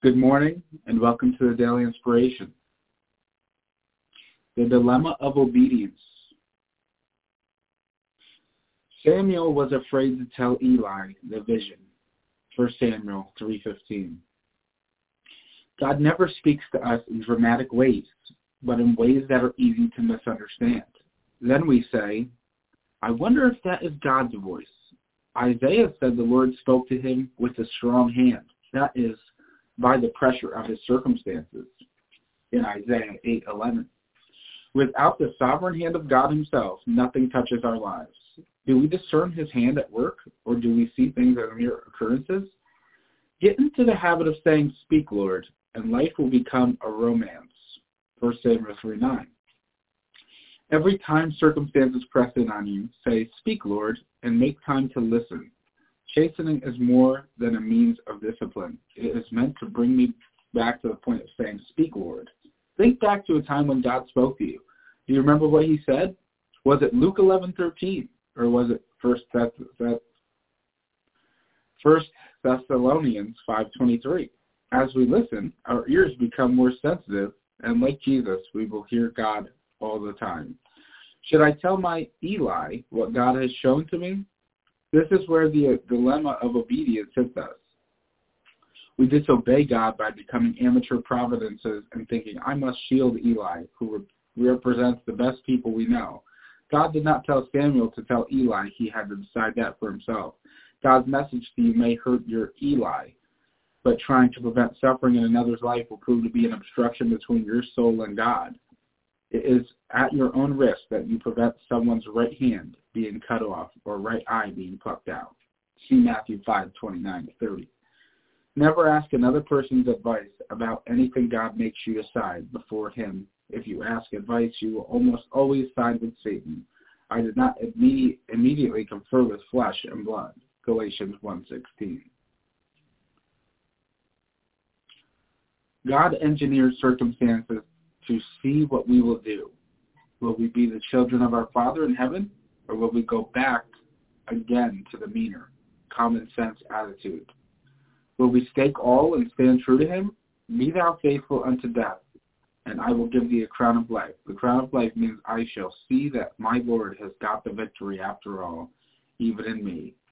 Good morning and welcome to the Daily Inspiration. The Dilemma of Obedience. Samuel was afraid to tell Eli the vision. 1 Samuel 3:15. God never speaks to us in dramatic ways, but in ways that are easy to misunderstand. Then we say, I wonder if that is God's voice. Isaiah said the Lord spoke to him with a strong hand. That is, by the pressure of his circumstances, in Isaiah 8:11. Without the sovereign hand of God himself, nothing touches our lives. Do we discern his hand at work, or do we see things as mere occurrences? Get into the habit of saying, Speak, Lord, and life will become a romance. 1 Samuel 3:9. Every time circumstances press in on you, say, Speak, Lord, and make time to listen. Chastening is more than a means of discipline. It is meant to bring me back to the point of saying, Speak, Lord. Think back to a time when God spoke to you. Do you remember what he said? Was it Luke 11:13, or was it 1 Thessalonians 5:23? As we listen, our ears become more sensitive, and like Jesus, we will hear God all the time. Should I tell my Eli what God has shown to me? This is where the dilemma of obedience hits us. We disobey God by becoming amateur providences and thinking, I must shield Eli, who represents the best people we know. God did not tell Samuel to tell Eli he had to decide that for himself. God's message to you may hurt your Eli, but trying to prevent suffering in another's life will prove to be an obstruction between your soul and God. It is at your own risk that you prevent someone's right hand being cut off or right eye being plucked out. See Matthew 5:29-30. Never ask another person's advice about anything God makes you decide before him. If you ask advice, you will almost always side with Satan. I did not immediately confer with flesh and blood. Galatians 1:16. God engineers circumstances to see what we will do. Will we be the children of our Father in heaven, or will we go back again to the meaner, common sense attitude? Will we stake all and stand true to him? Be thou faithful unto death, and I will give thee a crown of life. The crown of life means I shall see that my Lord has got the victory after all, even in me.